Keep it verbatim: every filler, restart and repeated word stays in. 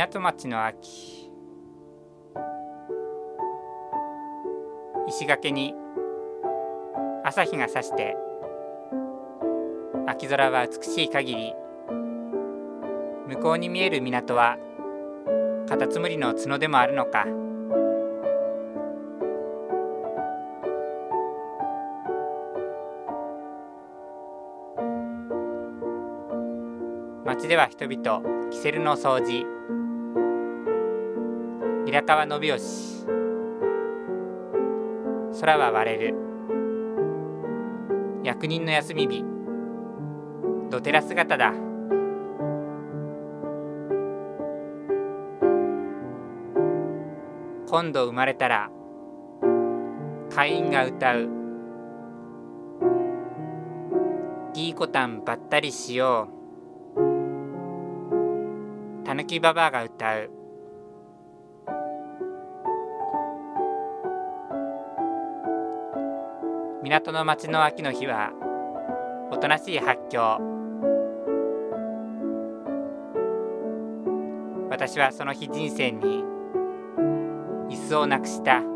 港町の秋。石垣に朝日が差して秋空は美しい限り、向こうに見える港はカタツムリの角でもあるのか。町では人々キセルの掃除、平川信義、空は割れる、役人の休み日、どてら姿だ。今度生まれたら会員が歌う、ギーコタンばったりしよう、たぬきばばあが歌う。港の町の秋の日はおとなしい発狂。私はその日人生に椅子をなくした。